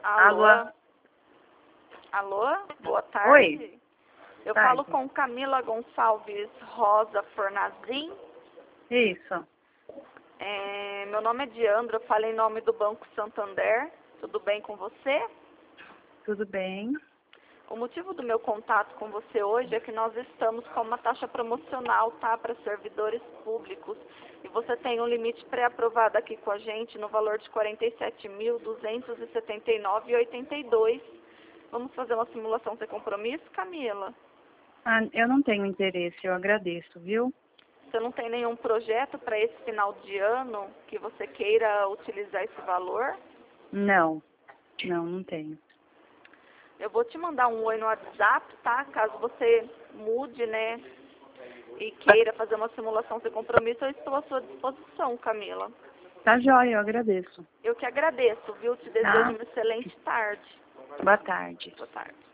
Alô? Alô? Alô? Boa tarde. Oi. Eu Tarde. falo com Camila Gonçalves Rosa Fornazin. Isso. Meu nome é Diandra, eu falo em nome do Banco Santander. Tudo bem com você? Tudo bem? O motivo do meu contato com você hoje é que nós estamos com uma taxa promocional, tá, para servidores públicos. E você tem um limite pré-aprovado aqui com a gente no valor de R$ 47.279,82. Vamos fazer uma simulação sem compromisso, Camila? Ah, eu não tenho interesse, eu agradeço, viu? Você não tem nenhum projeto para esse final de ano que você queira utilizar esse valor? Não, não tenho. Eu vou te mandar um oi no WhatsApp, tá? Caso você mude, né? E queira fazer uma simulação sem compromisso, eu estou à sua disposição, Camila. Tá jóia, eu agradeço. Eu que agradeço, viu? Te desejo Tá? uma excelente tarde. Boa tarde. Boa tarde.